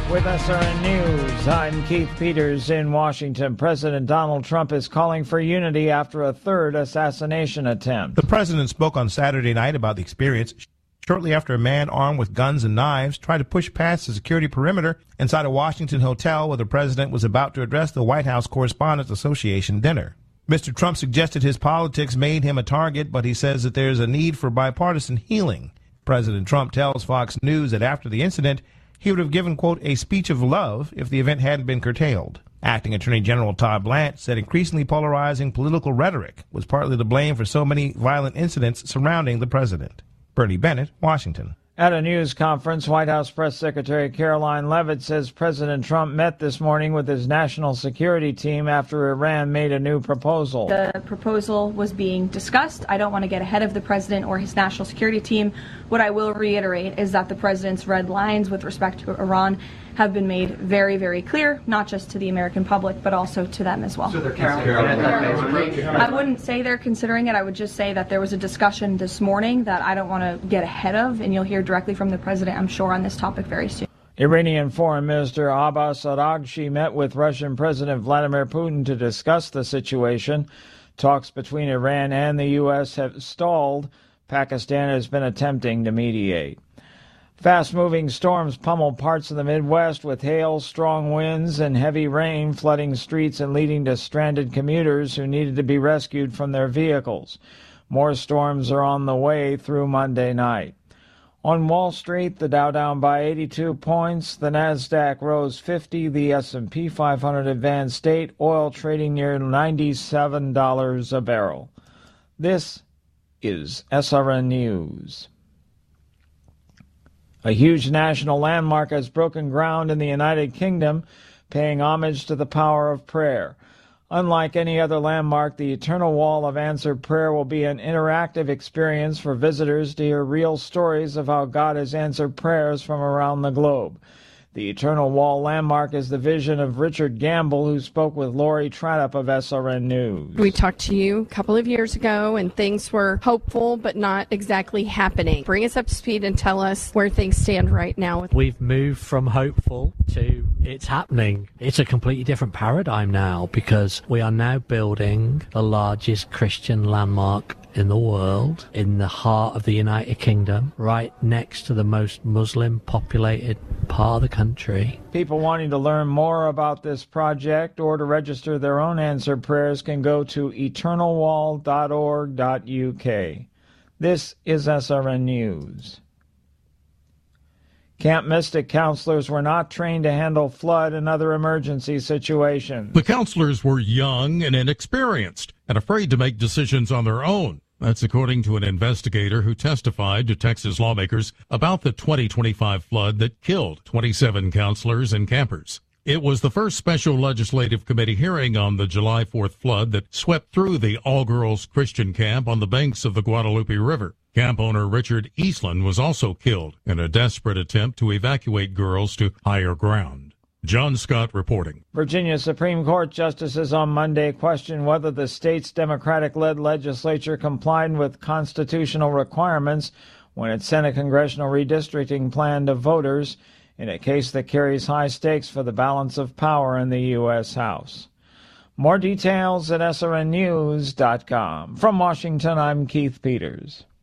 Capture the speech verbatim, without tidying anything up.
With S R N News, I'm Keith Peters in Washington. President Donald Trump is calling for unity after a third assassination attempt. The president spoke on Saturday night about the experience shortly after a man armed with guns and knives tried to push past the security perimeter inside a Washington hotel where the president was about to address the White House Correspondents Association dinner. Mister Trump suggested his politics made him a target, but he says that there's a need for bipartisan healing. President Trump tells Fox News that after the incident, he would have given, quote, a speech of love if the event hadn't been curtailed. Acting Attorney General Todd Blanche said increasingly polarizing political rhetoric was partly to blame for so many violent incidents surrounding the president. Bernie Bennett, Washington. At a news conference, White House Press Secretary Caroline Leavitt says President Trump met this morning with his national security team after Iran made a new proposal. The proposal was being discussed. I don't want to get ahead of the president or his national security team. What I will reiterate is that the president's red lines with respect to Iran have been made very, very clear, not just to the American public, but also to them as well. So they're considering it? I wouldn't say they're considering it. I would just say that there was a discussion this morning that I don't want to get ahead of, and you'll hear directly from the president, I'm sure, on this topic very soon. Iranian Foreign Minister Abbas Araghchi met with Russian President Vladimir Putin to discuss the situation. Talks between Iran and the U S have stalled. Pakistan has been attempting to mediate. Fast-moving storms pummeled parts of the Midwest with hail, strong winds, and heavy rain flooding streets and leading to stranded commuters who needed to be rescued from their vehicles. More storms are on the way through Monday night. On Wall Street, the Dow down by eighty-two points, the Nasdaq rose fifty, the S and P five hundred advanced state, oil trading near ninety-seven dollars a barrel. This is S R N News. A huge national landmark has broken ground in the United Kingdom, paying homage to the power of prayer. Unlike any other landmark, the Eternal Wall of Answered Prayer will be an interactive experience for visitors to hear real stories of how God has answered prayers from around the globe. The Eternal Wall landmark is the vision of Richard Gamble, who spoke with Lori Tradup of S R N News. We talked to you a couple of years ago, and things were hopeful but not exactly happening. Bring us up to speed and tell us where things stand right now. We've moved from hopeful to it's happening. It's a completely different paradigm now because we are now building the largest Christian landmark in the world, in the heart of the United Kingdom, right next to the most Muslim populated part of the country. People wanting to learn more about this project or to register their own answered prayers can go to eternal wall dot org dot U K. This is S R N News. Camp Mystic counselors were not trained to handle flood and other emergency situations. The counselors were young and inexperienced and afraid to make decisions on their own. That's according to an investigator who testified to Texas lawmakers about the twenty twenty-five flood that killed twenty-seven counselors and campers. It was the first special legislative committee hearing on the July fourth flood that swept through the all-girls Christian camp on the banks of the Guadalupe River. Camp owner Richard Eastland was also killed in a desperate attempt to evacuate girls to higher ground. John Scott reporting. Virginia Supreme Court justices on Monday questioned whether the state's Democratic-led legislature complied with constitutional requirements when it sent a congressional redistricting plan to voters in a case that carries high stakes for the balance of power in the U S House. More details at S R N news dot com. From Washington, I'm Keith Peters.